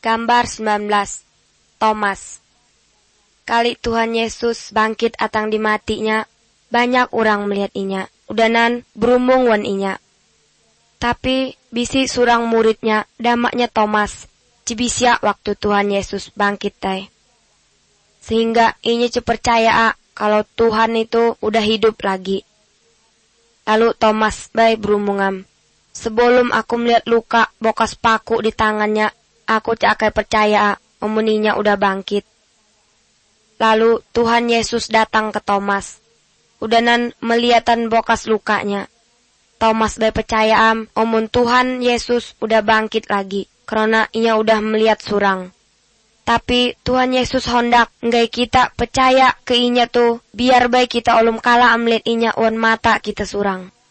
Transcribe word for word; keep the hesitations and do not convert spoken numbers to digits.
Gambar sembilan belas. Thomas. Kali Tuhan Yesus bangkit atang di matinya, banyak orang melihat inya. Udanan berumung wan inya. Tapi bisi surang muridnya, damaknya Thomas, cibisya waktu Tuhan Yesus bangkit tay. Sehingga inya cepercaya kalau Tuhan itu udah hidup lagi. Lalu Thomas bay berumungam. Sebelum aku melihat luka bokas paku di tangannya, aku cakai percaya omuninya udah bangkit. Lalu Tuhan Yesus datang ke Thomas. Udanan melihatan bokas lukanya. Thomas bay percaya am omun Tuhan Yesus udah bangkit lagi, karena inya udah melihat surang. Tapi Tuhan Yesus hondak nggak kita percaya ke inya tuh, biar baik kita olum kala amlet inya on mata kita surang.